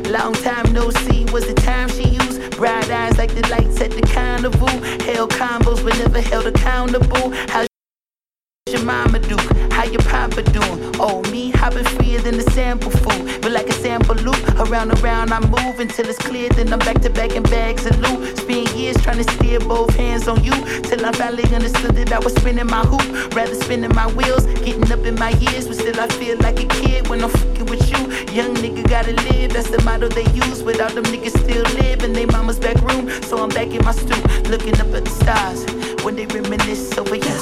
Long time no see was the time she used. Bright eyes like the lights at the carnival. Held combos but never held accountable. How your mama do? How your papa doing? Oh, me hopping freer than the sample food. But like a sample loop, around I move until it's clear. Then I'm back to back in bags of loot. Spend years trying to steer both hands on you, till I finally understood that I was spinning my hoop, rather spinning my wheels. Getting up in my years, but still I feel like a kid when I'm fucking with you. Young nigga gotta live, that's the motto they use. But all them niggas still live in they mama's back room. So I'm back in my stoop, looking up at the stars when they reminisce over you.